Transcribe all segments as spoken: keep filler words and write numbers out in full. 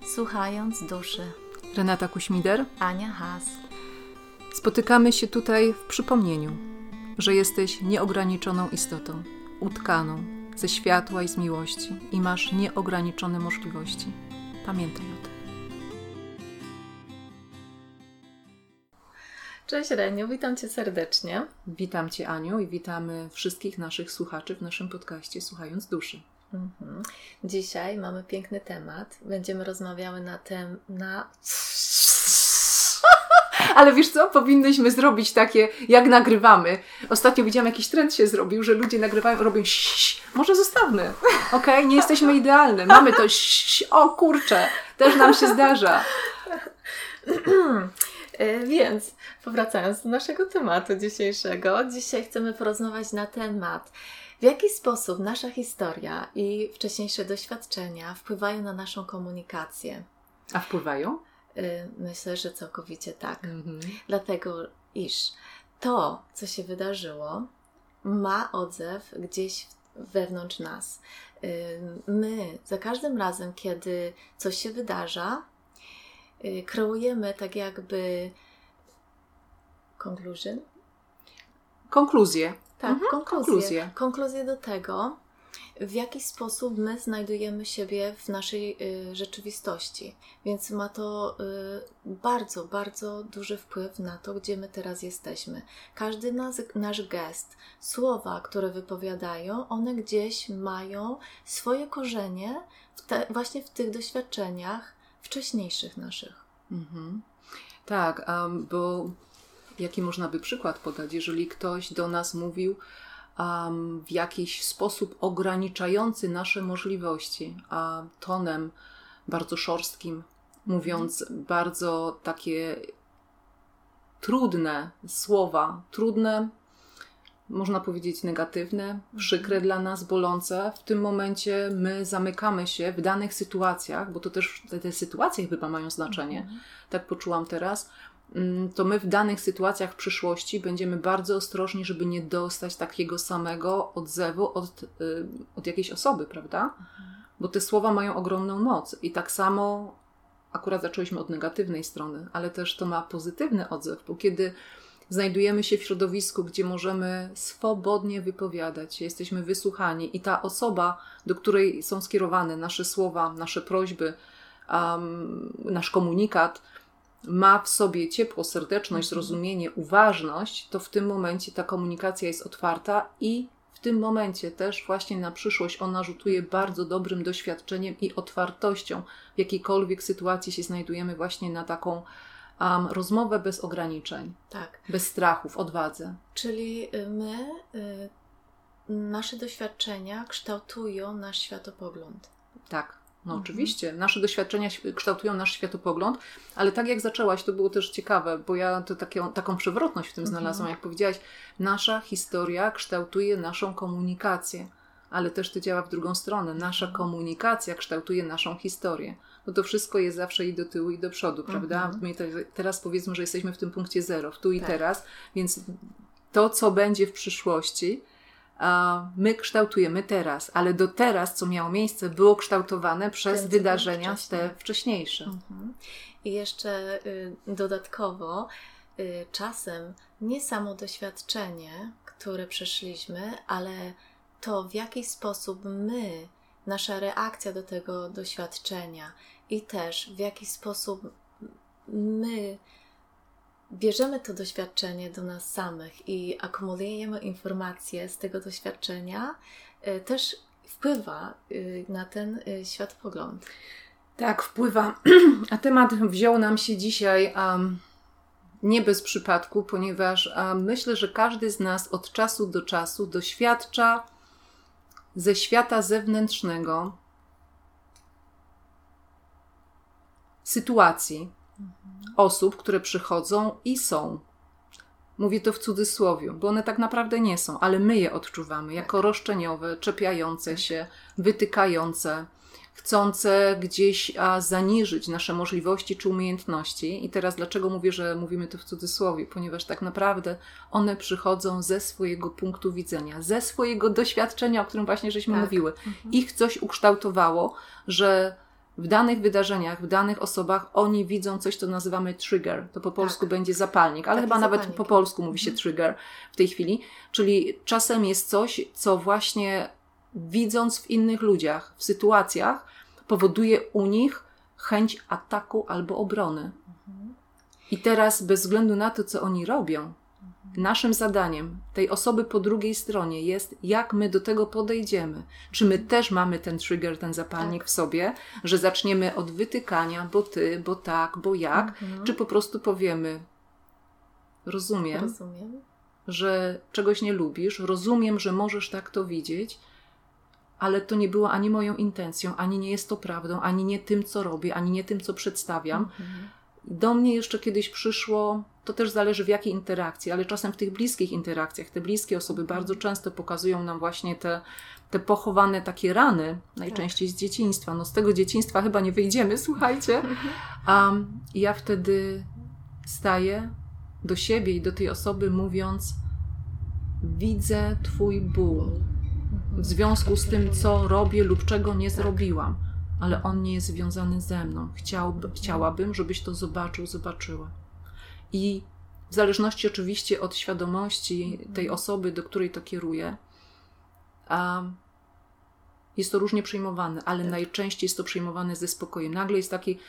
Słuchając duszy. Renata Kuśmider, Ania Has. Spotykamy się tutaj w przypomnieniu, że jesteś nieograniczoną istotą, utkaną ze światła i z miłości i masz nieograniczone możliwości. Pamiętaj o tym. Cześć Reniu, witam Cię serdecznie. Witam Cię Aniu i witamy wszystkich naszych słuchaczy w naszym podcaście Słuchając duszy. Mhm. Dzisiaj mamy piękny temat. Będziemy rozmawiały na tem... na... Ale wiesz co? Powinnyśmy zrobić takie, jak nagrywamy. Ostatnio widziałam, jakiś trend się zrobił, że ludzie nagrywają, robią ś. Może zostawmy. Okej? Okay? Nie jesteśmy idealne. Mamy to ś. O kurczę. Też nam się zdarza. Więc powracając do naszego tematu dzisiejszego. Dzisiaj chcemy porozmawiać na temat, w jaki sposób nasza historia i wcześniejsze doświadczenia wpływają na naszą komunikację. A wpływają? Myślę, że całkowicie tak. Mhm. Dlatego, iż to, co się wydarzyło, ma odzew gdzieś wewnątrz nas. My za każdym razem, kiedy coś się wydarza, kreujemy tak jakby conclusion? Konkluzję. Tak, mhm, konkluzję. konkluzję. Konkluzję do tego, w jaki sposób my znajdujemy siebie w naszej y, rzeczywistości. Więc ma to y, bardzo, bardzo duży wpływ na to, gdzie my teraz jesteśmy. Każdy nas, nasz gest, słowa, które wypowiadają, one gdzieś mają swoje korzenie w te, właśnie w tych doświadczeniach wcześniejszych naszych. Mhm. Tak, um, bo jaki można by przykład podać, jeżeli ktoś do nas mówił um, w jakiś sposób ograniczający nasze możliwości, a tonem bardzo szorstkim, mówiąc mhm. bardzo takie trudne słowa, trudne, można powiedzieć negatywne, przykre mhm. dla nas, bolące. W tym momencie my zamykamy się w danych sytuacjach, bo to też te, te sytuacje chyba mają znaczenie, mhm. tak poczułam teraz, to my w danych sytuacjach w przyszłości będziemy bardzo ostrożni, żeby nie dostać takiego samego odzewu od, od jakiejś osoby, prawda? Mhm. Bo te słowa mają ogromną moc i tak samo akurat zaczęliśmy od negatywnej strony, ale też to ma pozytywny odzew, bo kiedy znajdujemy się w środowisku, gdzie możemy swobodnie wypowiadać się, jesteśmy wysłuchani i ta osoba, do której są skierowane nasze słowa, nasze prośby, um, nasz komunikat, ma w sobie ciepło, serdeczność, zrozumienie, uważność, to w tym momencie ta komunikacja jest otwarta i w tym momencie też właśnie na przyszłość ona rzutuje bardzo dobrym doświadczeniem i otwartością. W jakiejkolwiek sytuacji się znajdujemy właśnie na taką um, rozmowę bez ograniczeń, tak. bez strachów, odwadze. Czyli my, y, nasze doświadczenia kształtują nasz światopogląd. Tak. No mhm. oczywiście, nasze doświadczenia kształtują nasz światopogląd, ale tak jak zaczęłaś, to było też ciekawe, bo ja to takie, taką przewrotność w tym mhm. znalazłam, jak powiedziałaś, nasza historia kształtuje naszą komunikację, ale też to działa w drugą stronę, nasza mhm. komunikacja kształtuje naszą historię. No to wszystko jest zawsze i do tyłu, i do przodu, prawda? Mhm. My te, teraz powiedzmy, że jesteśmy w tym punkcie zero, w tu i tak. teraz, więc to, co będzie w przyszłości, my kształtujemy teraz, ale do teraz, co miało miejsce, było kształtowane przez Ten, wydarzenia te wcześniejsze. Mhm. I jeszcze y, dodatkowo y, czasem nie samo doświadczenie, które przeszliśmy, ale to w jaki sposób my, nasza reakcja do tego doświadczenia i też w jaki sposób my bierzemy to doświadczenie do nas samych i akumulujemy informacje z tego doświadczenia, y, też wpływa y, na ten y, światopogląd. Tak, wpływa. A temat wziął nam się dzisiaj um, nie bez przypadku, ponieważ um, myślę, że każdy z nas od czasu do czasu doświadcza ze świata zewnętrznego sytuacji, osób, które przychodzą i są. Mówię to w cudzysłowie, bo one tak naprawdę nie są, ale my je odczuwamy jako roszczeniowe, czepiające się, wytykające, chcące gdzieś a, zaniżyć nasze możliwości czy umiejętności. I teraz dlaczego mówię, że mówimy to w cudzysłowie? Ponieważ tak naprawdę one przychodzą ze swojego punktu widzenia, ze swojego doświadczenia, o którym właśnie żeśmy tak. mówiły. Mhm. Ich coś ukształtowało, że w danych wydarzeniach, w danych osobach oni widzą coś, co nazywamy trigger. To po polsku tak. będzie zapalnik, ale Taki chyba zapalnik. Nawet po polsku mówi się mhm. trigger w tej chwili. Czyli czasem jest coś, co właśnie widząc w innych ludziach, w sytuacjach, powoduje u nich chęć ataku albo obrony. Mhm. I teraz bez względu na to, co oni robią, mhm. naszym zadaniem tej osoby po drugiej stronie jest, jak my do tego podejdziemy. Czy my też mamy ten trigger, ten zapalnik tak. w sobie, że zaczniemy od wytykania, bo ty, bo tak, bo jak, mhm. czy po prostu powiemy, rozumiem, rozumiem, że czegoś nie lubisz, rozumiem, że możesz tak to widzieć, ale to nie było ani moją intencją, ani nie jest to prawdą, ani nie tym, co robię, ani nie tym, co przedstawiam. Mhm. Do mnie jeszcze kiedyś przyszło, to też zależy w jakiej interakcji, ale czasem w tych bliskich interakcjach, te bliskie osoby mhm. bardzo często pokazują nam właśnie te, te pochowane takie rany, najczęściej tak. z dzieciństwa. No z tego dzieciństwa chyba nie wyjdziemy, słuchajcie. Mhm. A ja wtedy staję do siebie i do tej osoby mówiąc, widzę twój ból. W związku z tym, co robię lub czego nie zrobiłam. Ale on nie jest związany ze mną. Chciałby, chciałabym, żebyś to zobaczył, zobaczyła. I w zależności oczywiście od świadomości tej osoby, do której to kieruję, a jest to różnie przyjmowane, ale tak. najczęściej jest to przyjmowane ze spokojem. Nagle jest taki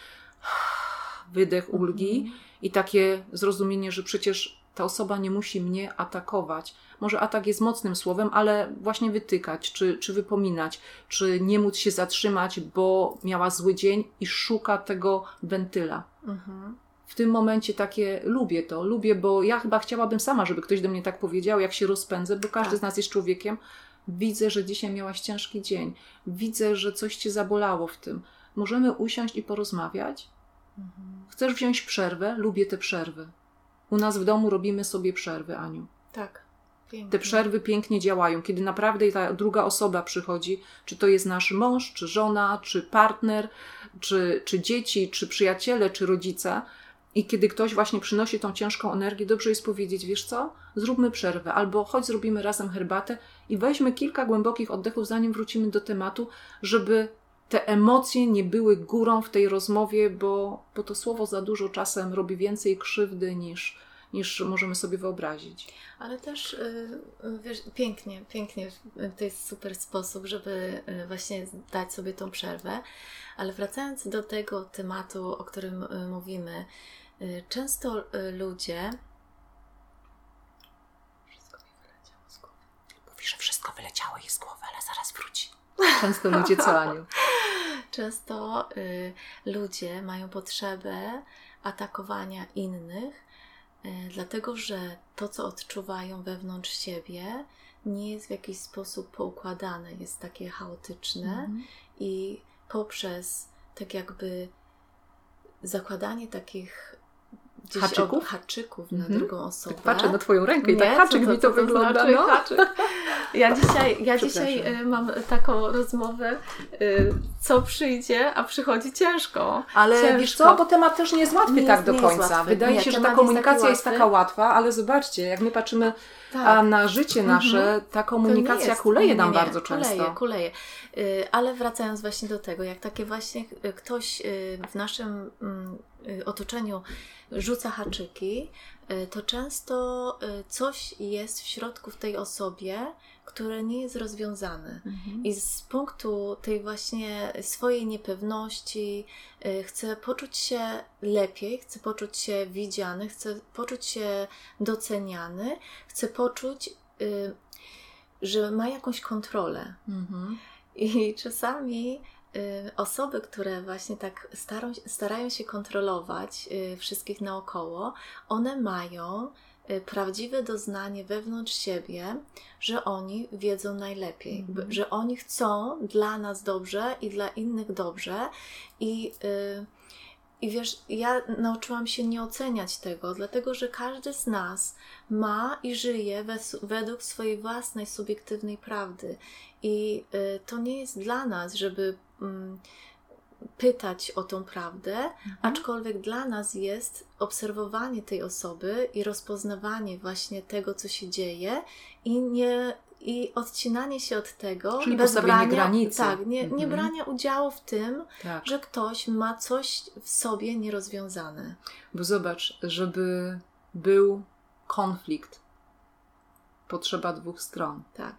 wydech ulgi mhm. i takie zrozumienie, że przecież ta osoba nie musi mnie atakować. Może atak jest mocnym słowem, ale właśnie wytykać, czy, czy wypominać, czy nie móc się zatrzymać, bo miała zły dzień i szuka tego wentyla. Mhm. W tym momencie takie lubię to, lubię, bo ja chyba chciałabym sama, żeby ktoś do mnie tak powiedział, jak się rozpędzę, bo każdy tak. z nas jest człowiekiem. Widzę, że dzisiaj miałaś ciężki dzień. Widzę, że coś cię zabolało w tym. Możemy usiąść i porozmawiać? Mhm. Chcesz wziąć przerwę? Lubię te przerwy. U nas w domu robimy sobie przerwy, Aniu. Tak. Pięknie. Te przerwy pięknie działają. Kiedy naprawdę ta druga osoba przychodzi, czy to jest nasz mąż, czy żona, czy partner, czy, czy dzieci, czy przyjaciele, czy rodzice. I kiedy ktoś właśnie przynosi tą ciężką energię, dobrze jest powiedzieć, wiesz co, zróbmy przerwę, albo chodź zrobimy razem herbatę i weźmy kilka głębokich oddechów, zanim wrócimy do tematu, żeby te emocje nie były górą w tej rozmowie, bo, bo to słowo za dużo czasem robi więcej krzywdy niż, niż możemy sobie wyobrazić. Ale też wiesz, pięknie, pięknie, to jest super sposób, żeby właśnie dać sobie tą przerwę. Ale wracając do tego tematu, o którym mówimy, często ludzie... Wszystko mi wyleciało z głowy. Mówi, że wszystko wyleciało jej z głowy, ale zaraz wróci. Często ludzie co, Aniu? Często y, ludzie mają potrzebę atakowania innych, y, dlatego że to, co odczuwają wewnątrz siebie, nie jest w jakiś sposób poukładane, jest takie chaotyczne mm-hmm. i poprzez tak jakby zakładanie takich gdzieś haczyków, ob, haczyków na mm-hmm. drugą osobę. Tak patrzę na twoją rękę i nie, tak haczyk mi to, to wygląda. Znaczy, no. haczyk. Ja dzisiaj, ja dzisiaj mam taką rozmowę, co przyjdzie, a przychodzi ciężko. Ale ciężko. Wiesz co, bo temat też nie jest łatwy nie tak jest, do końca. Jest Wydaje nie, się, że ta komunikacja jest, jest taka łatwa, ale zobaczcie, jak my patrzymy tak. na życie nasze, mm-hmm. ta komunikacja jest, kuleje nie, nie, nam bardzo kuleje, często. Kuleje. Ale wracając właśnie do tego, jak takie właśnie ktoś w naszym otoczeniu rzuca haczyki, to często coś jest w środku w tej osobie, które nie jest rozwiązane. Mhm. I z punktu tej właśnie swojej niepewności chce poczuć się lepiej, chce poczuć się widziany, chce poczuć się doceniany, chce poczuć, że ma jakąś kontrolę. Mhm. I czasami osoby, które właśnie tak starą, starają się kontrolować wszystkich naokoło, one mają prawdziwe doznanie wewnątrz siebie, że oni wiedzą najlepiej, mm-hmm. że oni chcą dla nas dobrze i dla innych dobrze i, yy, i wiesz, ja nauczyłam się nie oceniać tego, dlatego, że każdy z nas ma i żyje wes- według swojej własnej subiektywnej prawdy i yy, to nie jest dla nas, żeby yy, pytać o tą prawdę, mhm. aczkolwiek dla nas jest obserwowanie tej osoby i rozpoznawanie właśnie tego, co się dzieje i nie i odcinanie się od tego, czyli bez postawienie brania, granicy. Tak, nie, nie mhm. brania udziału w tym, tak. że ktoś ma coś w sobie nierozwiązane. Bo zobacz, żeby był konflikt, potrzeba dwóch stron. Tak.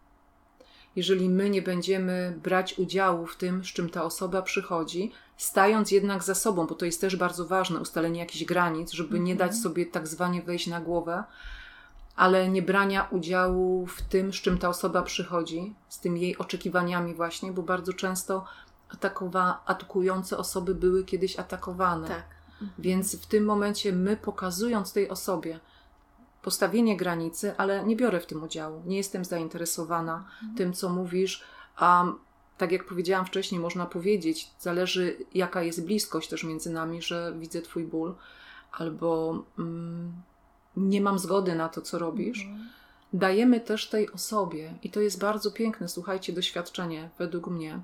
Jeżeli my nie będziemy brać udziału w tym, z czym ta osoba przychodzi, stając jednak za sobą, bo to jest też bardzo ważne, ustalenie jakichś granic, żeby mhm. nie dać sobie tak zwanie wejść na głowę, ale nie brania udziału w tym, z czym ta osoba przychodzi, z tymi jej oczekiwaniami właśnie, bo bardzo często atakowa- atakujące osoby były kiedyś atakowane. Tak. Mhm. Więc w tym momencie my, pokazując tej osobie postawienie granicy, ale nie biorę w tym udziału, nie jestem zainteresowana mhm. tym, co mówisz, a tak jak powiedziałam wcześniej, można powiedzieć, zależy jaka jest bliskość też między nami, że widzę twój ból, albo mm, nie mam zgody na to, co robisz. Mhm. Dajemy też tej osobie, i to jest bardzo piękne, słuchajcie, doświadczenie według mnie,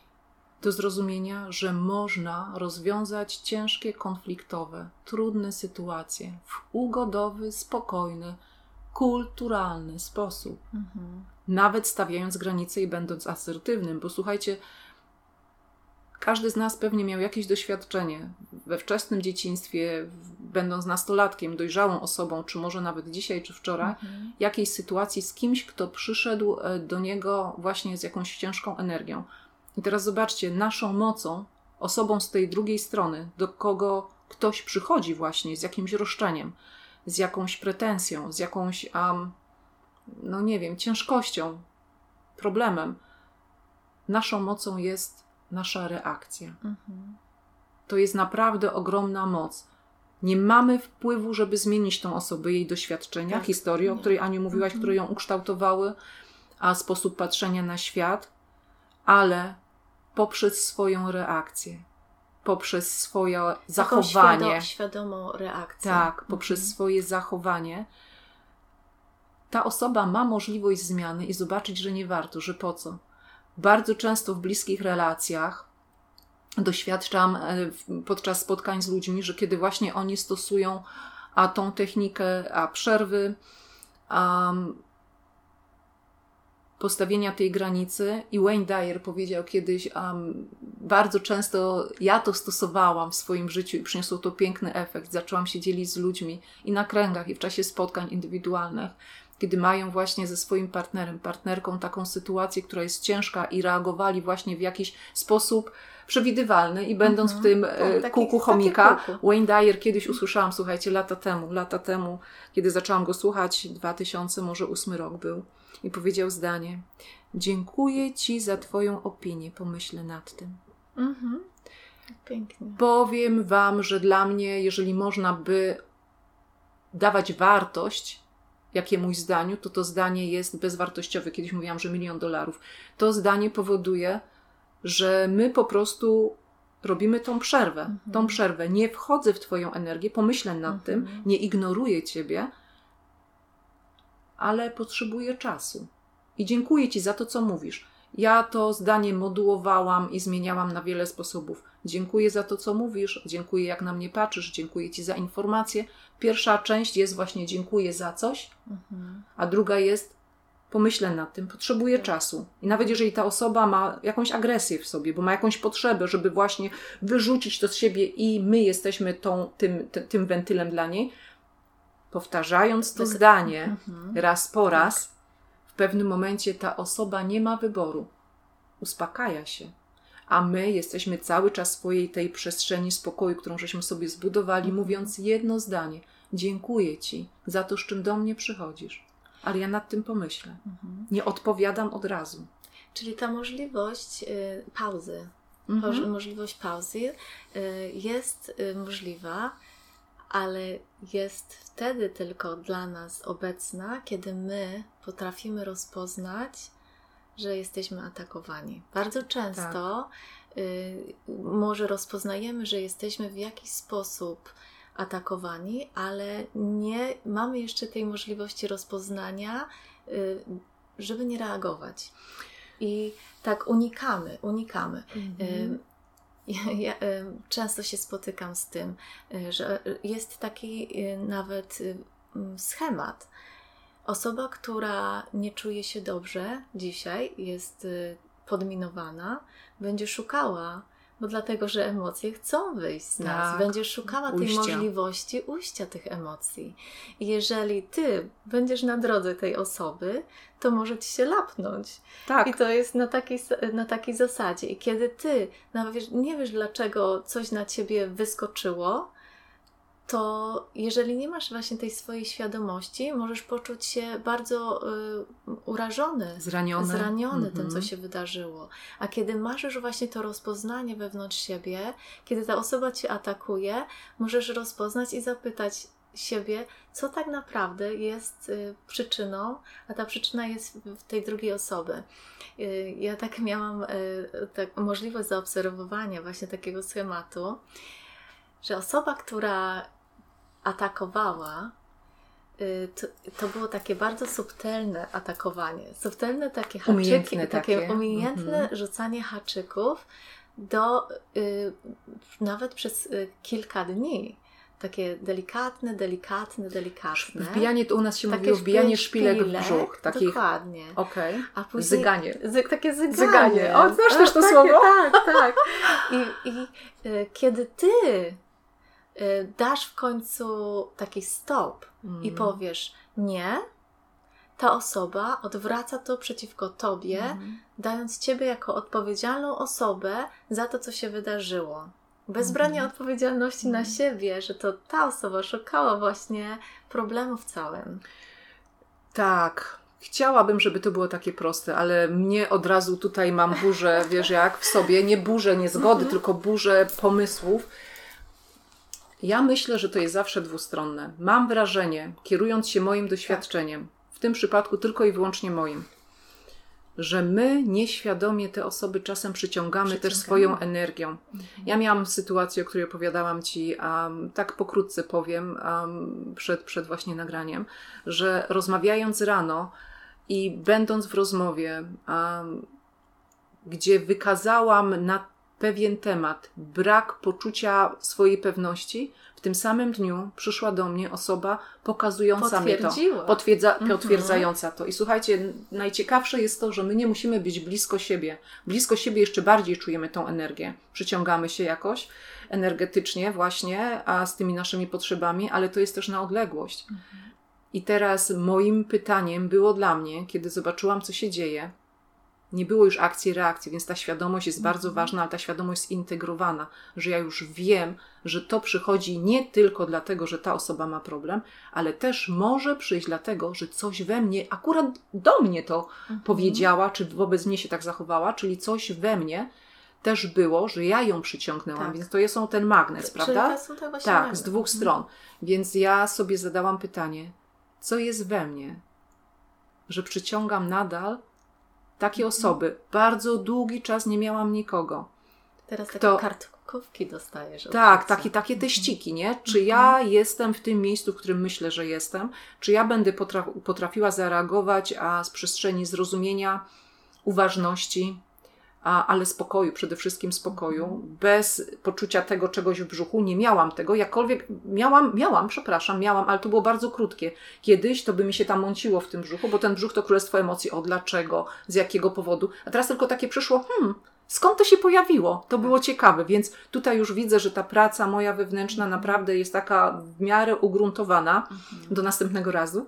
do zrozumienia, że można rozwiązać ciężkie, konfliktowe, trudne sytuacje w ugodowy, spokojny, kulturalny sposób. Mhm. Nawet stawiając granice i będąc asertywnym, bo słuchajcie, każdy z nas pewnie miał jakieś doświadczenie we wczesnym dzieciństwie, będąc nastolatkiem, dojrzałą osobą, czy może nawet dzisiaj, czy wczoraj, mhm. jakiejś sytuacji z kimś, kto przyszedł do niego właśnie z jakąś ciężką energią. I teraz zobaczcie, naszą mocą, osobą z tej drugiej strony, do kogo ktoś przychodzi właśnie z jakimś roszczeniem, z jakąś pretensją, z jakąś, um, no nie wiem, ciężkością, problemem, naszą mocą jest nasza reakcja. Mhm. To jest naprawdę ogromna moc. Nie mamy wpływu, żeby zmienić tą osobę, jej doświadczenia, tak. historię, o której Aniu mówiłaś, mhm. które ją ukształtowały, a sposób patrzenia na świat, ale poprzez swoją reakcję, poprzez swoje zachowanie. Świado, świadomą reakcję. Tak, poprzez mhm. swoje zachowanie. Ta osoba ma możliwość zmiany i zobaczyć, że nie warto, że po co. Bardzo często w bliskich relacjach doświadczam podczas spotkań z ludźmi, że kiedy właśnie oni stosują a tą technikę, a przerwy, a postawienia tej granicy, i Wayne Dyer powiedział kiedyś, um, bardzo często ja to stosowałam w swoim życiu i przyniosło to piękny efekt. Zaczęłam się dzielić z ludźmi i na kręgach, i w czasie spotkań indywidualnych, kiedy mają właśnie ze swoim partnerem, partnerką taką sytuację, która jest ciężka, i reagowali właśnie w jakiś sposób przewidywalny i będąc mm-hmm. w tym e, taki, kółku chomika. Kółku. Wayne Dyer kiedyś usłyszałam, słuchajcie, lata temu, lata temu, kiedy zaczęłam go słuchać, dwa tysiące może ósmy rok był, i powiedział zdanie: dziękuję Ci za Twoją opinię, pomyślę nad tym. Mhm. Pięknie. Powiem Wam, że dla mnie, jeżeli można by dawać wartość jakiemuś zdaniu, to to zdanie jest bezwartościowe. Kiedyś mówiłam, że milion dolarów. To zdanie powoduje, że my po prostu robimy tą przerwę. Mhm. Tą przerwę. Nie wchodzę w Twoją energię, pomyślę nad mhm. tym, nie ignoruję Ciebie, ale potrzebuję czasu. I dziękuję Ci za to, co mówisz. Ja to zdanie modułowałam i zmieniałam na wiele sposobów. Dziękuję za to, co mówisz, dziękuję, jak na mnie patrzysz, dziękuję Ci za informację. Pierwsza część jest właśnie dziękuję za coś, mhm. a druga jest pomyślę nad tym, potrzebuję tak. czasu. I nawet jeżeli ta osoba ma jakąś agresję w sobie, bo ma jakąś potrzebę, żeby właśnie wyrzucić to z siebie i my jesteśmy tą, tym, ty, tym wentylem dla niej, powtarzając to tak. zdanie mhm. raz po raz, tak. w pewnym momencie ta osoba nie ma wyboru. Uspokaja się. A my jesteśmy cały czas w swojej tej przestrzeni spokoju, którą żeśmy sobie zbudowali, mhm. mówiąc jedno zdanie. Dziękuję Ci za to, z czym do mnie przychodzisz. Ale ja nad tym pomyślę. Mhm. Nie odpowiadam od razu. Czyli ta możliwość y, pauzy, mhm. możliwość pauzy y, jest y, możliwa, ale jest wtedy tylko dla nas obecna, kiedy my potrafimy rozpoznać, że jesteśmy atakowani. Bardzo często tak. y, może rozpoznajemy, że jesteśmy w jakiś sposób atakowani, ale nie mamy jeszcze tej możliwości rozpoznania, y, żeby nie reagować. I tak unikamy, unikamy. Mm-hmm. Y, ja, ja y, często się spotykam z tym, y, że jest taki y, nawet y, schemat. Osoba, która nie czuje się dobrze dzisiaj, jest podminowana, będzie szukała, bo dlatego, że emocje chcą wyjść z nas. Tak. Będzie szukała tej Ujścia. możliwości ujścia tych emocji. I jeżeli ty będziesz na drodze tej osoby, to może ci się lapnąć. Tak. I to jest na takiej, na takiej zasadzie. I kiedy ty nawet nie wiesz, dlaczego coś na ciebie wyskoczyło, to jeżeli nie masz właśnie tej swojej świadomości, możesz poczuć się bardzo y, urażony, Zraniony, zraniony mhm. tym, co się wydarzyło. A kiedy masz już właśnie to rozpoznanie wewnątrz siebie, kiedy ta osoba cię atakuje, możesz rozpoznać i zapytać siebie, co tak naprawdę jest y, przyczyną, a ta przyczyna jest w tej drugiej osoby. Y, ja tak miałam y, tak, możliwość zaobserwowania właśnie takiego schematu, że osoba, która atakowała, to, to było takie bardzo subtelne atakowanie. Subtelne takie haczyki, umiejętne takie, takie umiejętne mm-hmm. rzucanie haczyków do, y, nawet przez y, kilka dni. Takie delikatne, delikatne, delikatne. Wbijanie, to u nas się takie mówiło wbijanie szpilek, szpilek w brzuch. Takich... Dokładnie. Okej. Okay. A później Zyganie. Zy, takie zyganie. Zyganie. O, znasz A, też to takie, słowo? Tak, tak. I, i y, kiedy ty dasz w końcu taki stop mm. i powiesz nie, ta osoba odwraca to przeciwko tobie, mm. dając ciebie jako odpowiedzialną osobę za to, co się wydarzyło. Bez mm. brania odpowiedzialności mm. na siebie, że to ta osoba szukała właśnie problemu w całym. Tak. Chciałabym, żeby to było takie proste, ale mnie od razu tutaj mam burzę, wiesz jak, w sobie. Nie burzę niezgody, mm-hmm. tylko burzę pomysłów. Ja myślę, że to jest zawsze dwustronne. Mam wrażenie, kierując się moim doświadczeniem, w tym przypadku tylko i wyłącznie moim, że my nieświadomie te osoby czasem przyciągamy, przyciągamy. też swoją energią. Mhm. Ja miałam sytuację, o której opowiadałam Ci, um, tak pokrótce powiem, um, przed, przed właśnie nagraniem, że rozmawiając rano i będąc w rozmowie, um, gdzie wykazałam na pewien temat, brak poczucia swojej pewności, w tym samym dniu przyszła do mnie osoba pokazująca mi to, potwierdza, mm-hmm. potwierdzająca to. I słuchajcie, najciekawsze jest to, że my nie musimy być blisko siebie. Blisko siebie jeszcze bardziej czujemy tą energię. Przyciągamy się jakoś energetycznie właśnie, a z tymi naszymi potrzebami, ale to jest też na odległość. Mm-hmm. I teraz moim pytaniem było dla mnie, kiedy zobaczyłam, co się dzieje, nie było już akcji, reakcji, więc ta świadomość jest bardzo mm. ważna, ale ta świadomość zintegrowana, że ja już wiem, że to przychodzi nie tylko dlatego, że ta osoba ma problem, ale też może przyjść dlatego, że coś we mnie, akurat do mnie to mm. powiedziała, czy wobec mnie się tak zachowała, czyli coś we mnie też było, że ja ją przyciągnęłam, tak. Więc to jest ten magnes, Czyli prawda? Są to właśnie tak, magnes. z dwóch mm. stron. Więc ja sobie zadałam pytanie, co jest we mnie, że przyciągam nadal takie osoby. Bardzo długi czas nie miałam nikogo. Teraz takie Kto... kartkówki dostajesz. Tak, takie, takie teściki, nie? Czy ja jestem w tym miejscu, w którym myślę, że jestem? Czy ja będę potraf- potrafiła zareagować, a z przestrzeni zrozumienia, uważności, a, ale spokoju, przede wszystkim spokoju, mhm. bez poczucia tego czegoś w brzuchu. Nie miałam tego, jakkolwiek miałam, miałam, przepraszam, miałam, ale to było bardzo krótkie. Kiedyś to by mi się tam mąciło w tym brzuchu, bo ten brzuch to królestwo emocji. O, dlaczego? Z jakiego powodu? A teraz tylko takie przyszło, hmm, skąd to się pojawiło? To było ciekawe, więc tutaj już widzę, że ta praca moja wewnętrzna naprawdę jest taka w miarę ugruntowana mhm. do następnego razu.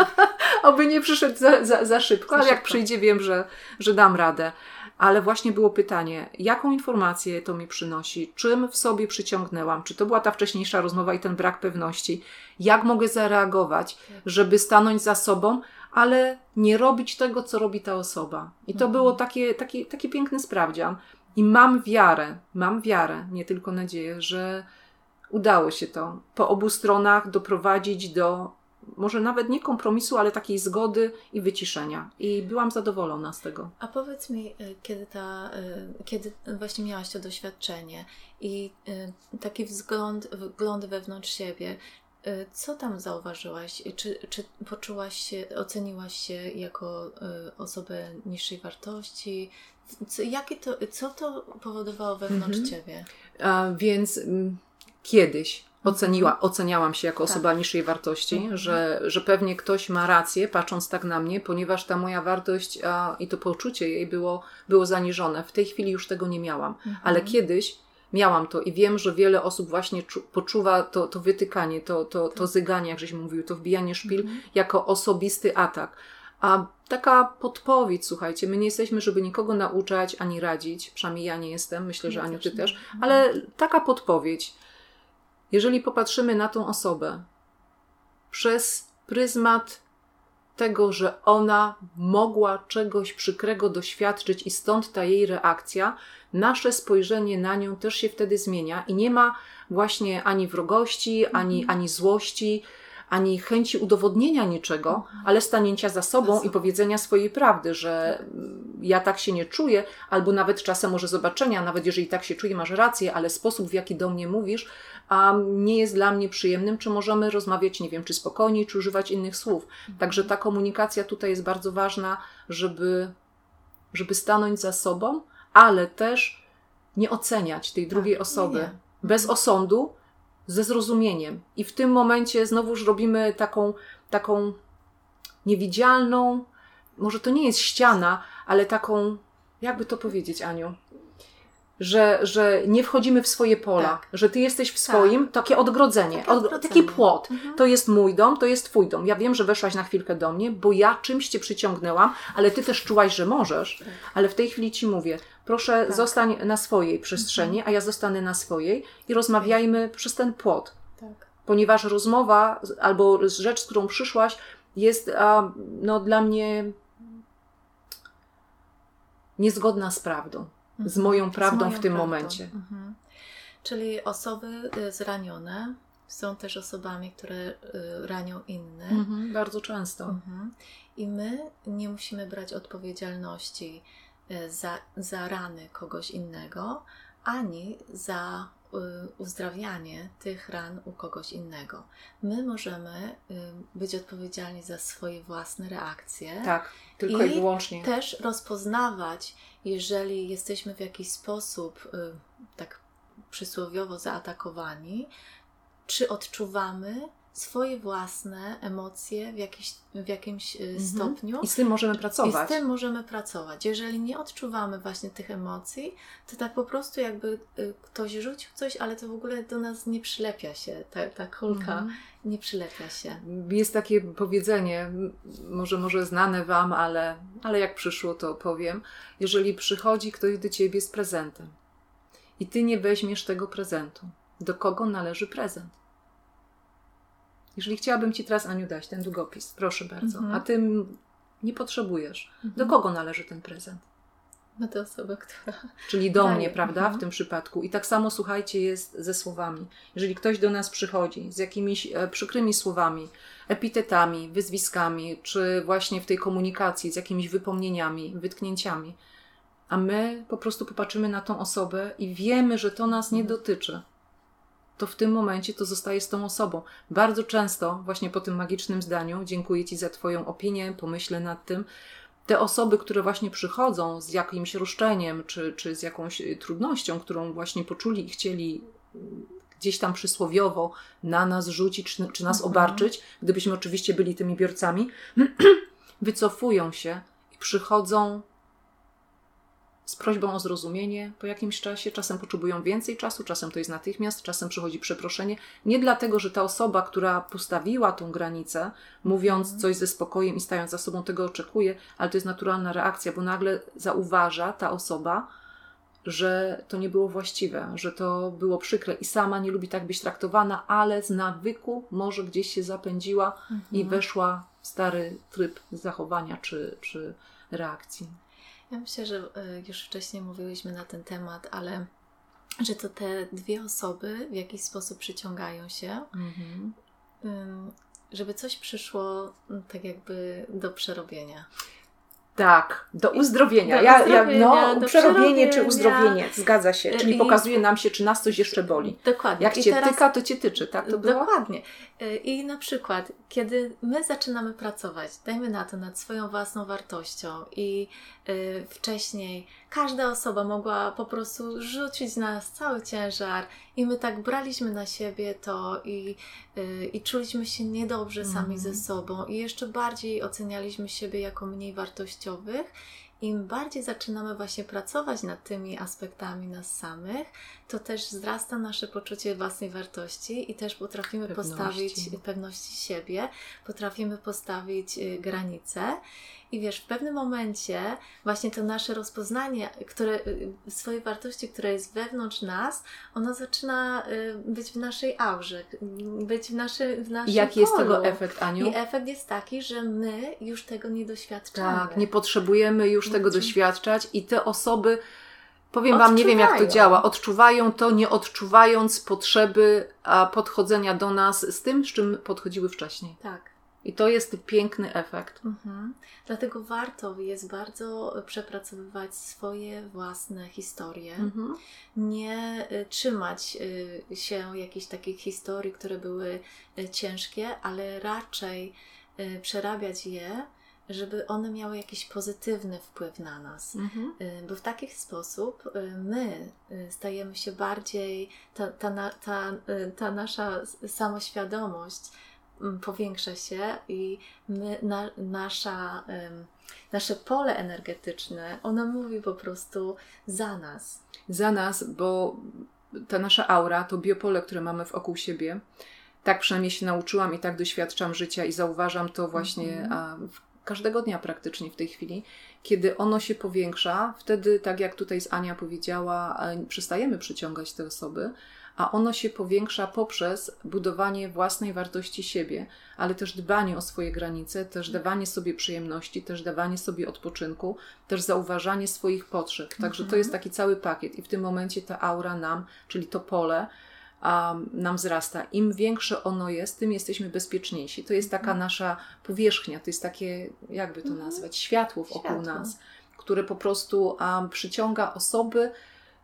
Oby nie przyszedł za, za, za szybko, ale jak przyjdzie, wiem, że, że dam radę. Ale właśnie było pytanie, jaką informację to mi przynosi, czym w sobie przyciągnęłam, czy to była ta wcześniejsza rozmowa i ten brak pewności, jak mogę zareagować, żeby stanąć za sobą, ale nie robić tego, co robi ta osoba. I to mhm. było takie, taki, taki piękny sprawdzian. I mam wiarę, mam wiarę, nie tylko nadzieję, że udało się to po obu stronach doprowadzić do może nawet nie kompromisu, ale takiej zgody i wyciszenia. I byłam zadowolona z tego. A powiedz mi, kiedy, ta, kiedy właśnie miałaś to doświadczenie i taki wzgląd, wgląd wewnątrz siebie, co tam zauważyłaś? Czy, czy poczułaś się, oceniłaś się jako osobę niższej wartości? Co, jakie to, co to powodowało wewnątrz mhm. ciebie? A, więc m, kiedyś oceniła, oceniałam się jako osoba tak. niższej wartości, Mhm. że, że pewnie ktoś ma rację, patrząc tak na mnie, ponieważ ta moja wartość a, i to poczucie jej było, było zaniżone. W tej chwili już tego nie miałam, Mhm. ale kiedyś miałam to i wiem, że wiele osób właśnie czu, poczuwa to, to wytykanie, to, to, to zyganie, jak żeśmy mówiły, to wbijanie szpil Mhm. jako osobisty atak. A taka podpowiedź, słuchajcie, my nie jesteśmy, żeby nikogo nauczać ani radzić, przynajmniej ja nie jestem, myślę, że Ja Aniu, też ty nie. też, ale taka podpowiedź, jeżeli popatrzymy na tą osobę przez pryzmat tego, że ona mogła czegoś przykrego doświadczyć i stąd ta jej reakcja, nasze spojrzenie na nią też się wtedy zmienia i nie ma właśnie ani wrogości, ani, ani złości, ani chęci udowodnienia niczego, mhm. ale stanięcia za sobą i powiedzenia swojej prawdy, że ja tak się nie czuję, albo nawet czasem może zobaczenia, nawet jeżeli tak się czuję, masz rację, ale sposób, w jaki do mnie mówisz, a nie jest dla mnie przyjemnym, czy możemy rozmawiać, nie wiem, czy spokojniej, czy używać innych słów. Mhm. Także ta komunikacja tutaj jest bardzo ważna, żeby, żeby stanąć za sobą, ale też nie oceniać tej drugiej tak, osoby nie, nie. bez osądu, ze zrozumieniem. I w tym momencie znowuż robimy taką, taką niewidzialną, może to nie jest ściana, ale taką, jakby to powiedzieć, Aniu, że, że nie wchodzimy w swoje pola, tak. że ty jesteś w swoim, tak. takie odgrodzenie, takie odgrodzenie. Od, taki płot. Mhm. To jest mój dom, to jest twój dom. Ja wiem, że weszłaś na chwilkę do mnie, bo ja czymś cię przyciągnęłam, ale ty też czułaś, że możesz, tak. ale w tej chwili ci mówię, proszę tak. zostań na swojej przestrzeni, mhm. a ja zostanę na swojej i rozmawiajmy tak. przez ten płot. Tak. Ponieważ rozmowa albo rzecz, z którą przyszłaś, jest a, no, dla mnie niezgodna z prawdą. Z moją prawdą z moją w tym prawdą. momencie. Mhm. Czyli osoby zranione są też osobami, które ranią innych. Mhm, bardzo często. Mhm. I my nie musimy brać odpowiedzialności za, za rany kogoś innego, ani za uzdrawianie tych ran u kogoś innego. My możemy być odpowiedzialni za swoje własne reakcje. Tak, tylko i, i wyłącznie. Też rozpoznawać, jeżeli jesteśmy w jakiś sposób tak przysłowiowo zaatakowani, czy odczuwamy swoje własne emocje w, jakiś, w jakimś mhm. stopniu. I z tym możemy pracować. I z tym możemy pracować. Jeżeli nie odczuwamy właśnie tych emocji, to tak po prostu jakby ktoś rzucił coś, ale to w ogóle do nas nie przylepia się. Ta, ta kulka mhm. nie przylepia się. Jest takie powiedzenie, może, może znane wam, ale, ale jak przyszło, to powiem. Jeżeli przychodzi ktoś do ciebie z prezentem i ty nie weźmiesz tego prezentu, do kogo należy prezent? Jeżeli chciałabym ci teraz, Aniu, dać ten długopis, proszę bardzo, mhm. a ty nie potrzebujesz, mhm. do kogo należy ten prezent? No do osoby, która... Czyli do daje. mnie, prawda, mhm. w tym przypadku. I tak samo, słuchajcie, jest ze słowami. Jeżeli ktoś do nas przychodzi z jakimiś e, przykrymi słowami, epitetami, wyzwiskami, czy właśnie w tej komunikacji z jakimiś wypomnieniami, wytknięciami, a my po prostu popatrzymy na tą osobę i wiemy, że to nas nie dotyczy, to w tym momencie to zostaje z tą osobą. Bardzo często, właśnie po tym magicznym zdaniu, dziękuję ci za twoją opinię, pomyślę nad tym, te osoby, które właśnie przychodzą z jakimś roszczeniem, czy, czy z jakąś trudnością, którą właśnie poczuli i chcieli gdzieś tam przysłowiowo na nas rzucić, czy, czy nas mhm. obarczyć, gdybyśmy oczywiście byli tymi biorcami, wycofują się i przychodzą z prośbą o zrozumienie po jakimś czasie. Czasem potrzebują więcej czasu, czasem to jest natychmiast, czasem przychodzi przeproszenie. Nie dlatego, że ta osoba, która postawiła tą granicę, mówiąc mm. coś ze spokojem i stając za sobą, tego oczekuje, ale to jest naturalna reakcja, bo nagle zauważa ta osoba, że to nie było właściwe, że to było przykre i sama nie lubi tak być traktowana, ale z nawyku może gdzieś się zapędziła mm-hmm. i weszła w stary tryb zachowania czy, czy reakcji. Ja myślę, że już wcześniej mówiłyśmy na ten temat, ale że to te dwie osoby w jakiś sposób przyciągają się, mm-hmm. żeby coś przyszło tak jakby do przerobienia. Tak, do uzdrowienia. Do ja, uzdrowienia ja, no, do przerobienie czy uzdrowienie, zgadza się. Czyli I... pokazuje nam się, czy nas coś jeszcze boli. Dokładnie. Jak I cię teraz... tyka, to cię tyczy, tak to było? Dokładnie. I na przykład, kiedy my zaczynamy pracować, dajmy na to, nad swoją własną wartością i y, wcześniej każda osoba mogła po prostu rzucić na nas cały ciężar i my tak braliśmy na siebie to i, yy, i czuliśmy się niedobrze sami Mhm. ze sobą i jeszcze bardziej ocenialiśmy siebie jako mniej wartościowych. Im bardziej zaczynamy właśnie pracować nad tymi aspektami nas samych, to też wzrasta nasze poczucie własnej wartości i też potrafimy Pewności. postawić pewności siebie, potrafimy postawić y, granice. I wiesz, w pewnym momencie właśnie to nasze rozpoznanie które, y, swojej wartości, która jest wewnątrz nas, ono zaczyna y, być w naszej aurze, być w, naszy, w naszym I jaki jest polu. tego efekt, Aniu? I efekt jest taki, że my już tego nie doświadczamy. Tak, nie potrzebujemy już tego Znaczy- doświadczać i te osoby, powiem Wam, nie wiem jak to Odczuwają. działa, odczuwają to, nie odczuwając potrzeby a podchodzenia do nas z tym, z czym podchodziły wcześniej. Tak. I to jest piękny efekt. Mhm. Dlatego warto jest bardzo przepracowywać swoje własne historie. Mhm. Nie y, trzymać y, się jakichś takich historii, które były y, ciężkie, ale raczej y, przerabiać je, żeby one miały jakiś pozytywny wpływ na nas. Mhm. Y, Bo w taki sposób y, my y, stajemy się bardziej, ta, ta, na- ta, y, ta nasza samoświadomość mm, powiększa się i my, na, nasza, ym, nasze pole energetyczne, ono mówi po prostu za nas. Za nas, bo ta nasza aura, to biopole, które mamy wokół siebie, tak przynajmniej się nauczyłam i tak doświadczam życia i zauważam to właśnie Mhm. a, w, każdego dnia praktycznie w tej chwili, kiedy ono się powiększa, wtedy, tak jak tutaj z Ania powiedziała, e, przestajemy przyciągać te osoby, a ono się powiększa poprzez budowanie własnej wartości siebie, ale też dbanie o swoje granice, też dawanie sobie przyjemności, też dawanie sobie odpoczynku, też zauważanie swoich potrzeb. Także to Mhm. jest taki cały pakiet i w tym momencie ta aura nam, czyli to pole, um, nam wzrasta. Im większe ono jest, tym jesteśmy bezpieczniejsi. To jest taka nasza powierzchnia, to jest takie, jakby to Mhm. nazwać, światło wokół Światło. nas, które po prostu um, przyciąga osoby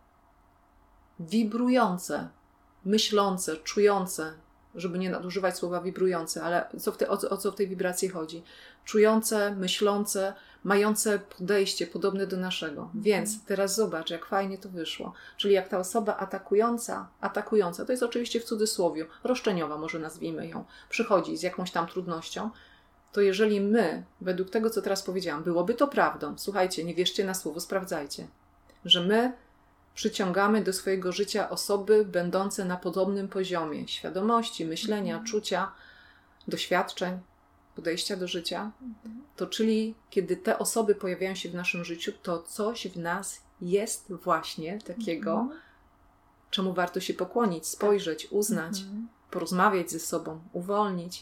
wibrujące, myślące, czujące, żeby nie nadużywać słowa wibrujące, ale co w te, o, o co w tej wibracji chodzi? Czujące, myślące, mające podejście podobne do naszego. Mhm. Więc teraz zobacz, jak fajnie to wyszło. Czyli jak ta osoba atakująca, atakująca, to jest oczywiście w cudzysłowie, roszczeniowa może nazwijmy ją, przychodzi z jakąś tam trudnością, to jeżeli my, według tego, co teraz powiedziałam, byłoby to prawdą, słuchajcie, nie wierzcie na słowo, sprawdzajcie, że my przyciągamy do swojego życia osoby będące na podobnym poziomie świadomości, myślenia, Mhm. czucia, doświadczeń, podejścia do życia, Mhm. to czyli kiedy te osoby pojawiają się w naszym życiu, to coś w nas jest właśnie takiego, Mhm. czemu warto się pokłonić, spojrzeć, uznać, Mhm. porozmawiać ze sobą, uwolnić,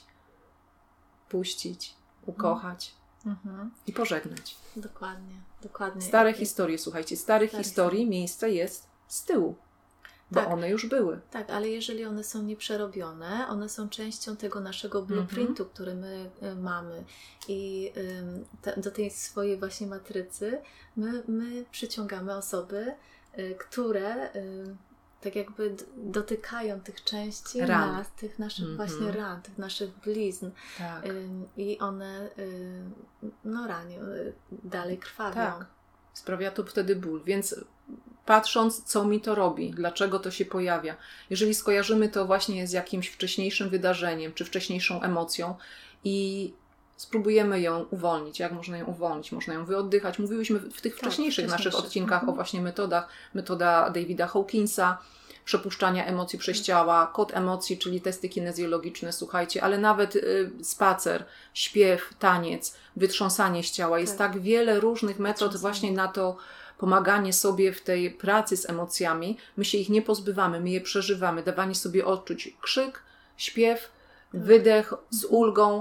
puścić, ukochać Mhm. i pożegnać. Dokładnie, dokładnie. Stare I- historie, słuchajcie, starych Stare historii miejsce jest z tyłu, bo Tak. one już były. Tak, ale jeżeli one są nieprzerobione, one są częścią tego naszego blueprintu, Mhm. który my y, mamy i ym, te, do tej swojej właśnie matrycy my, my przyciągamy osoby, y, które y, tak jakby d- dotykają tych części Ran. nas, tych naszych Mhm. właśnie ran, tych naszych blizn Tak. Ym, i one y, no ranią, y, dalej krwawią. Tak. Sprawia to wtedy ból, więc patrząc, co mi to robi, dlaczego to się pojawia, jeżeli skojarzymy to właśnie z jakimś wcześniejszym wydarzeniem, czy wcześniejszą emocją i spróbujemy ją uwolnić. Jak można ją uwolnić? Można ją wyoddychać. Mówiłyśmy w tych Tak, wcześniejszych naszych wcześniejszych. odcinkach Mhm. o właśnie metodach, metoda Davida Hawkinsa, przepuszczania emocji przez ciała, kod emocji, czyli testy kinezjologiczne, słuchajcie, ale nawet y, spacer, śpiew, taniec, wytrząsanie z ciała. Jest Tak. tak wiele różnych metod Wytrząsanie. właśnie na to pomaganie sobie w tej pracy z emocjami. My się ich nie pozbywamy, my je przeżywamy. Dawanie sobie odczuć krzyk, śpiew, Tak. wydech z ulgą.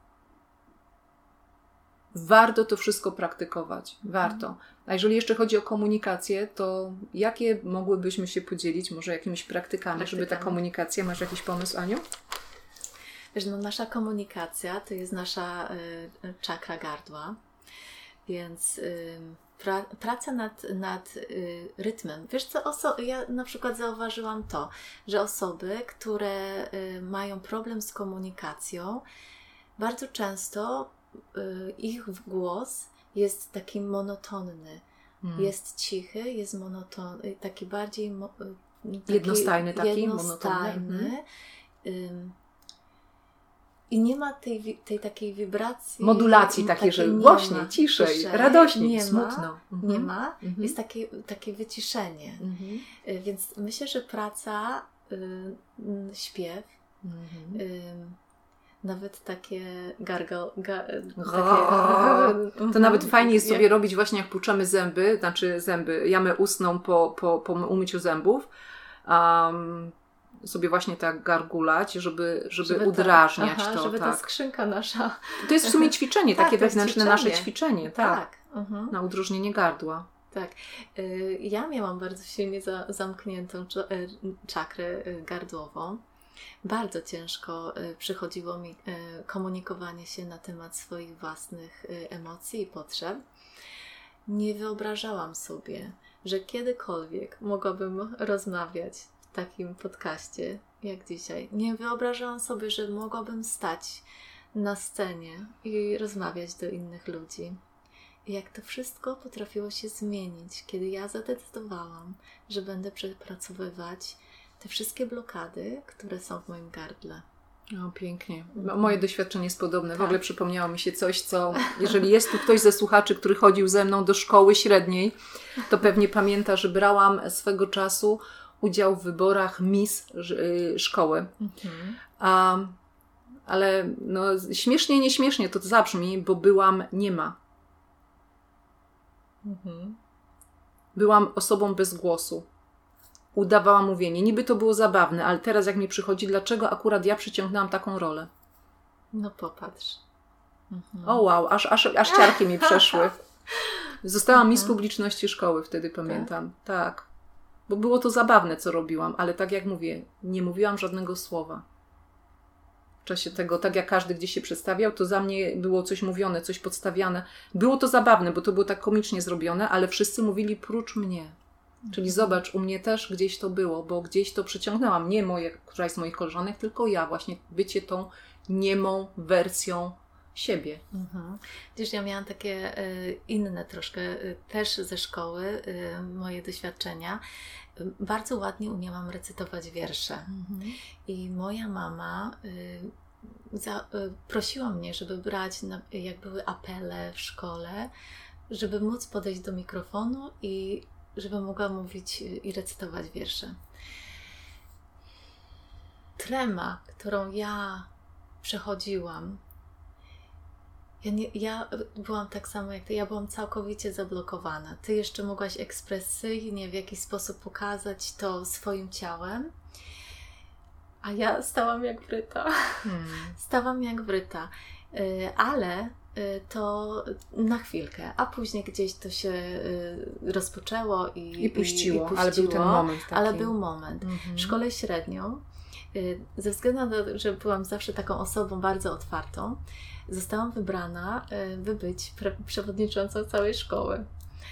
Warto to wszystko praktykować. Warto. A jeżeli jeszcze chodzi o komunikację, to jakie mogłybyśmy się podzielić może jakimiś praktykami, żeby ta Praktykami. komunikacja, masz jakiś pomysł, Aniu? Wiesz, no nasza komunikacja to jest nasza y, y, czakra gardła, więc y, pra, praca nad, nad y, rytmem. Wiesz co, oso- ja na przykład zauważyłam to, że osoby, które y, mają problem z komunikacją, bardzo często y, ich głos jest taki monotonny. Hmm. Jest cichy, jest monotonny, taki bardziej taki jednostajny, taki jednostajny. monotonny. Ym, I nie ma tej, tej takiej wibracji. Modulacji takiej, że głośniej, ciszej, ciszej, radośniej, nie smutno. Ma, mhm. Nie ma. Mhm. Jest takie, takie wyciszenie. Mhm. Y, więc myślę, że praca, y, śpiew, mhm. y, nawet takie gargo... Ga, takie, to nawet fajnie jest sobie robić właśnie jak płuczemy zęby, znaczy zęby, jamę ustną po, po, po umyciu zębów. Um, sobie właśnie tak gargulać, żeby, żeby, żeby udrażniać ta, aha, to. żeby tak. ta skrzynka nasza... To jest w sumie ćwiczenie, tak, takie wewnętrzne ćwiczenie. Nasze ćwiczenie. Tak, tak. Uh-huh. Na udrożnienie gardła. Tak. Ja miałam bardzo silnie za, zamkniętą czakrę gardłową. Bardzo ciężko przychodziło mi komunikowanie się na temat swoich własnych emocji i potrzeb. Nie wyobrażałam sobie, że kiedykolwiek mogłabym rozmawiać w takim podcaście jak dzisiaj. Nie wyobrażałam sobie, że mogłabym stać na scenie i rozmawiać do innych ludzi. I jak to wszystko potrafiło się zmienić, kiedy ja zadecydowałam, że będę przepracowywać te wszystkie blokady, które są w moim gardle. O, pięknie. Moje doświadczenie jest podobne. Tak. W ogóle przypomniało mi się coś, co, jeżeli jest tu ktoś ze słuchaczy, który chodził ze mną do szkoły średniej, to pewnie pamięta, że brałam swego czasu udział w wyborach Miss szkoły. Mhm. A, ale no, śmiesznie, nieśmiesznie to zabrzmi, bo byłam niema. Mhm. Byłam osobą bez głosu. Udawałam mówienie. Niby to było zabawne, ale teraz jak mi przychodzi, dlaczego akurat ja przyciągnęłam taką rolę? No popatrz. Mhm. O wow, aż, aż, aż ciarki mi przeszły. Zostałam mhm. Miss publiczności szkoły wtedy, pamiętam. Tak? tak. Bo było to zabawne, co robiłam, ale tak jak mówię, nie mówiłam żadnego słowa. W czasie tego, tak jak każdy gdzieś się przedstawiał, to za mnie było coś mówione, coś podstawiane. Było to zabawne, bo to było tak komicznie zrobione, ale wszyscy mówili prócz mnie. Czyli zobacz, u mnie też gdzieś to było, bo gdzieś to przyciągnęłam. Nie moje, któraś z moich koleżanek, tylko ja. Właśnie bycie tą niemą wersją siebie. Mhm. Wiesz, ja miałam takie y, inne troszkę, y, też ze szkoły, y, moje doświadczenia. Y, bardzo ładnie umiałam recytować wiersze. Mhm. I moja mama y, za, y, prosiła mnie, żeby brać, na, jak były apele w szkole, żeby móc podejść do mikrofonu i żeby mogła mówić i recytować wiersze. Trema, którą ja przechodziłam, ja, nie, ja byłam tak samo jak ty, ja byłam całkowicie zablokowana. Ty jeszcze mogłaś ekspresyjnie w jakiś sposób pokazać to swoim ciałem, a ja stałam jak wryta. Hmm. Stałam jak wryta. Ale to na chwilkę, a później gdzieś to się rozpoczęło i, I, puściło, i, i puściło, ale był ten moment taki. Ale był moment. Mhm. W szkole średnią, ze względu na to, że byłam zawsze taką osobą bardzo otwartą, zostałam wybrana, by być pre- przewodniczącą całej szkoły.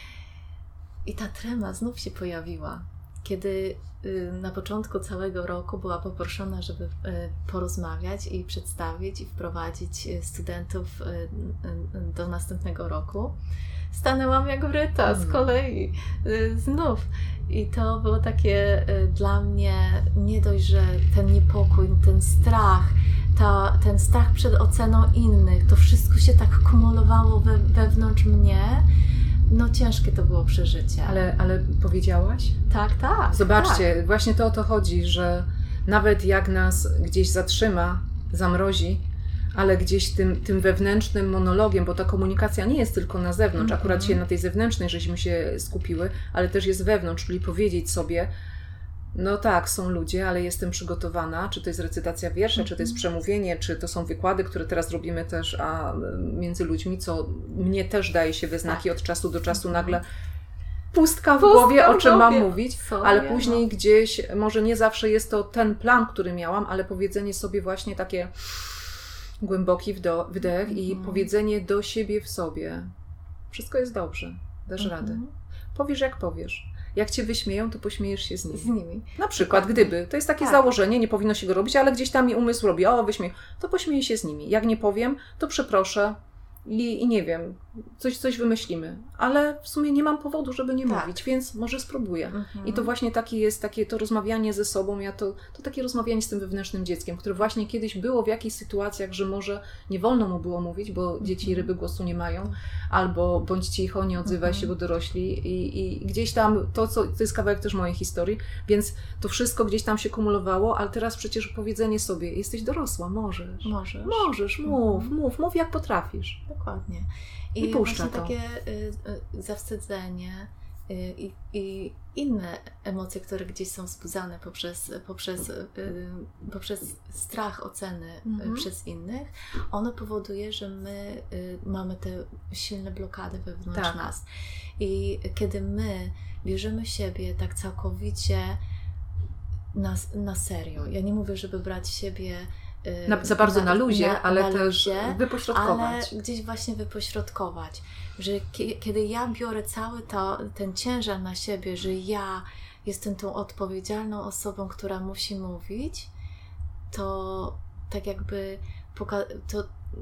I ta trema znów się pojawiła, kiedy na początku całego roku była poproszona, żeby porozmawiać i przedstawić i wprowadzić studentów do następnego roku. Stanęłam jak wryta z kolei, znów. I to było takie dla mnie nie dość, że ten niepokój, ten strach, ta, ten strach przed oceną innych, to wszystko się tak kumulowało we, wewnątrz mnie. No ciężkie to było przeżycie. Ale, ale powiedziałaś? Tak, tak. Zobaczcie, tak. właśnie to o to chodzi, że nawet jak nas gdzieś zatrzyma, zamrozi, ale gdzieś tym, tym wewnętrznym monologiem, bo ta komunikacja nie jest tylko na zewnątrz, mm-hmm. akurat dzisiaj na tej zewnętrznej żeśmy się skupiły, ale też jest wewnątrz, czyli powiedzieć sobie, no tak, są ludzie, ale jestem przygotowana, czy to jest recytacja wiersza, mm-hmm. czy to jest przemówienie, czy to są wykłady, które teraz robimy też a, między ludźmi, co mnie też daje się we znaki tak. od czasu do czasu mm-hmm. nagle pustka w pustka głowie, o czym mam mówić, sobie, ale później no. gdzieś, może nie zawsze jest to ten plan, który miałam, ale powiedzenie sobie właśnie takie głęboki wdo- wdech mm-hmm. i powiedzenie do siebie w sobie. Wszystko jest dobrze, dasz mm-hmm. radę. Powiesz jak powiesz. Jak cię wyśmieją, to pośmiejesz się z nimi. Z nimi. Na przykład, tak. gdyby. To jest takie tak. założenie, nie powinno się go robić, ale gdzieś tam mi umysł robi, o, wyśmiej, to pośmieję się z nimi. Jak nie powiem, to przeproszę i, i nie wiem, coś, coś wymyślimy. Ale w sumie nie mam powodu, żeby nie Tak. mówić, więc może spróbuję. Mhm. I to właśnie takie jest, takie to rozmawianie ze sobą, ja to, to takie rozmawianie z tym wewnętrznym dzieckiem, które właśnie kiedyś było w jakichś sytuacjach, że może nie wolno mu było mówić, bo Mhm. dzieci ryby głosu nie mają, albo bądź cicho, nie odzywaj Mhm. się, bo dorośli. I, I gdzieś tam, to, co, to jest kawałek też mojej historii, więc to wszystko gdzieś tam się kumulowało, ale teraz przecież powiedzenie sobie, jesteś dorosła, możesz. Możesz. Możesz, mów, Mhm. mów, mów jak potrafisz. Dokładnie. I I puszcza właśnie to. takie y, y, zawstydzenie y, i, i inne emocje, które gdzieś są wzbudzane poprzez, poprzez, y, poprzez strach oceny y, Mhm. przez innych, ono powoduje, że my y, mamy te silne blokady wewnątrz Tak. nas. I kiedy my bierzemy siebie tak całkowicie na, na serio, ja nie mówię, żeby brać siebie y, Na, za bardzo na luzie, na- ale na też luzie, wypośrodkować. ale gdzieś właśnie wypośrodkować, że kie- kiedy ja biorę cały to, ten ciężar na siebie, że ja jestem tą odpowiedzialną osobą, która musi mówić, to tak jakby poka- to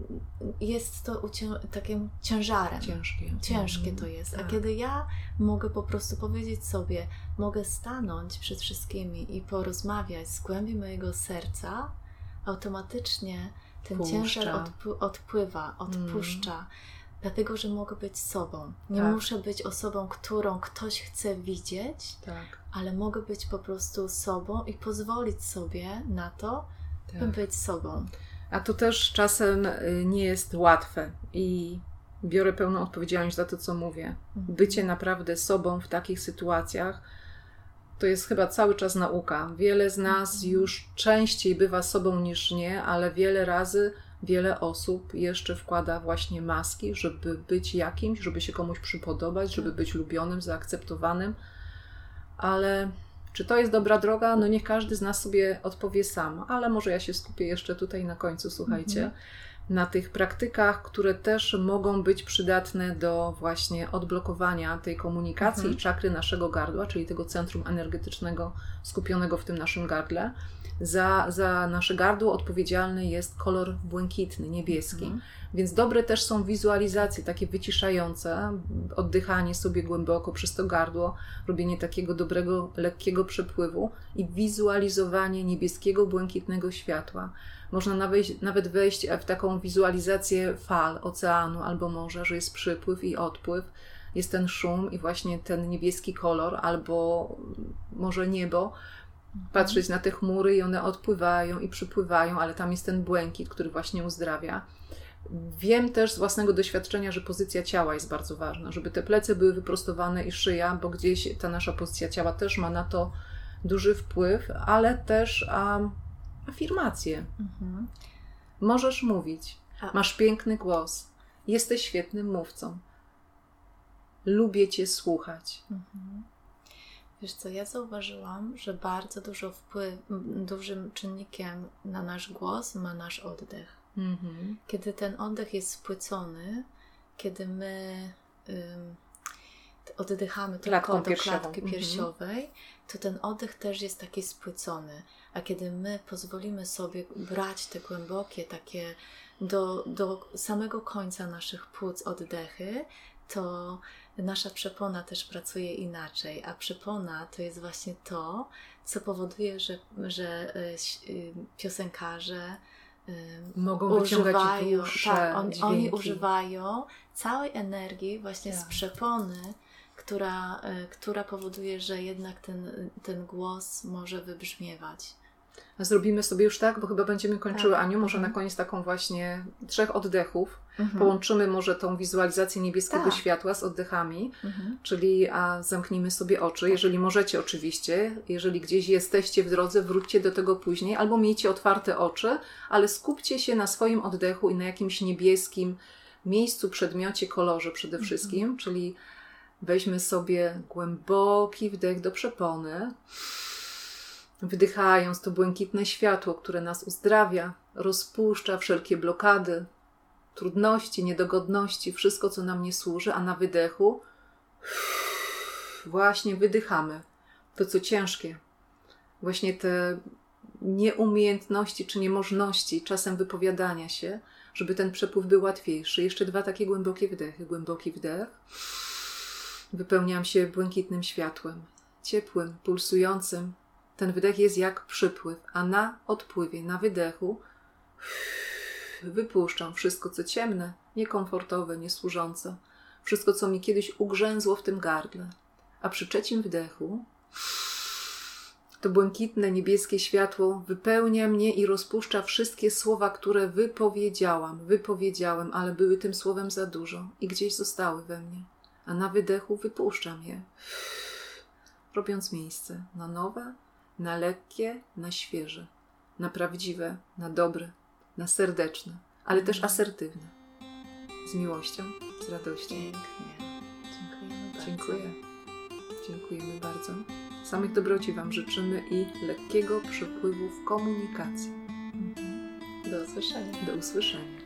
jest to ucię- takim ciężarem. Ciężkie. Ciężkie Mhm. to jest. A Tak. kiedy ja mogę po prostu powiedzieć sobie, mogę stanąć przed wszystkimi i porozmawiać z głębi mojego serca, automatycznie ten Puszcza. ciężar odp- odpływa, odpuszcza. Dlatego, że mogę być sobą. Nie Tak. muszę być osobą, którą ktoś chce widzieć, Tak, ale mogę być po prostu sobą i pozwolić sobie na to, by tak. być sobą. A to też czasem y, nie jest łatwe i biorę pełną odpowiedzialność za to, co mówię. Mhm. Bycie naprawdę sobą w takich sytuacjach to jest chyba cały czas nauka. Wiele z nas Mhm. już częściej bywa sobą niż nie, ale wiele razy wiele osób jeszcze wkłada właśnie maski, żeby być jakimś, żeby się komuś przypodobać, żeby być lubionym, zaakceptowanym. Ale czy to jest dobra droga? No niech każdy z nas sobie odpowie sam. Ale może ja się skupię jeszcze tutaj na końcu, słuchajcie, Mhm. na tych praktykach, które też mogą być przydatne do właśnie odblokowania tej komunikacji Mhm. i czakry naszego gardła, czyli tego centrum energetycznego skupionego w tym naszym gardle. Za, za nasze gardło odpowiedzialny jest kolor błękitny, niebieski. Mhm. Więc dobre też są wizualizacje, takie wyciszające, oddychanie sobie głęboko przez to gardło, robienie takiego dobrego, lekkiego przepływu i wizualizowanie niebieskiego, błękitnego światła. Można nawet, nawet wejść w taką wizualizację fal, oceanu albo morza, że jest przypływ i odpływ, jest ten szum i właśnie ten niebieski kolor, albo może niebo, patrzeć na te chmury i one odpływają i przypływają, ale tam jest ten błękit, który właśnie uzdrawia. Wiem też z własnego doświadczenia, że pozycja ciała jest bardzo ważna, żeby te plecy były wyprostowane i szyja, bo gdzieś ta nasza pozycja ciała też ma na to duży wpływ, ale też um, afirmacje. Mhm. Możesz mówić, A- masz piękny głos, jesteś świetnym mówcą, lubię Cię słuchać. Mhm. Wiesz co, ja zauważyłam, że bardzo dużo wpływ, m, dużym czynnikiem na nasz głos ma nasz oddech. Mhm. Kiedy ten oddech jest spłycony, kiedy my ym, oddychamy Klatką tylko do piersiową. klatki Mhm. piersiowej, to ten oddech też jest taki spłycony. A kiedy my pozwolimy sobie brać te głębokie, takie do, do samego końca naszych płuc oddechy, to nasza przepona też pracuje inaczej, a przepona to jest właśnie to, co powoduje, że, że y, y, piosenkarze y, Mogą wyciągać używają, dłuższe tak, on, oni dźwięki. używają całej energii właśnie z Tak. przepony, która, y, która powoduje, że jednak ten, ten głos może wybrzmiewać. A zrobimy sobie już tak, bo chyba będziemy kończyły, Tak. Aniu, może Mhm. na koniec taką właśnie trzech oddechów. Mhm. Połączymy może tą wizualizację niebieskiego Tak. światła z oddechami, Mhm. czyli a zamknijmy sobie oczy, jeżeli możecie oczywiście, jeżeli gdzieś jesteście w drodze, wróćcie do tego później, albo miejcie otwarte oczy, ale skupcie się na swoim oddechu i na jakimś niebieskim miejscu, przedmiocie, kolorze przede wszystkim, Mhm. czyli weźmy sobie głęboki wdech do przepony, wdychając to błękitne światło, które nas uzdrawia, rozpuszcza wszelkie blokady, trudności, niedogodności, wszystko, co nam nie służy, a na wydechu właśnie wydychamy to, co ciężkie. Właśnie te nieumiejętności czy niemożności czasem wypowiadania się, żeby ten przepływ był łatwiejszy. Jeszcze dwa takie głębokie wdechy. Głęboki wdech. Wypełniam się błękitnym światłem. Ciepłym, pulsującym. Ten wydech jest jak przypływ, a na odpływie, na wydechu wypuszczam wszystko, co ciemne, niekomfortowe, niesłużące. Wszystko, co mi kiedyś ugrzęzło w tym gardle. A przy trzecim wdechu to błękitne, niebieskie światło wypełnia mnie i rozpuszcza wszystkie słowa, które wypowiedziałam, wypowiedziałem, ale były tym słowem za dużo i gdzieś zostały we mnie. A na wydechu wypuszczam je, robiąc miejsce na nowe, na lekkie, na świeże, na prawdziwe, na dobre, na serdeczne, ale też asertywne. Z miłością, z radością. Pięknie. Dziękujemy bardzo. Dziękuję. Dziękujemy bardzo. Samych dobroci Wam życzymy i lekkiego przepływu w komunikacji. Do usłyszenia. Do usłyszenia.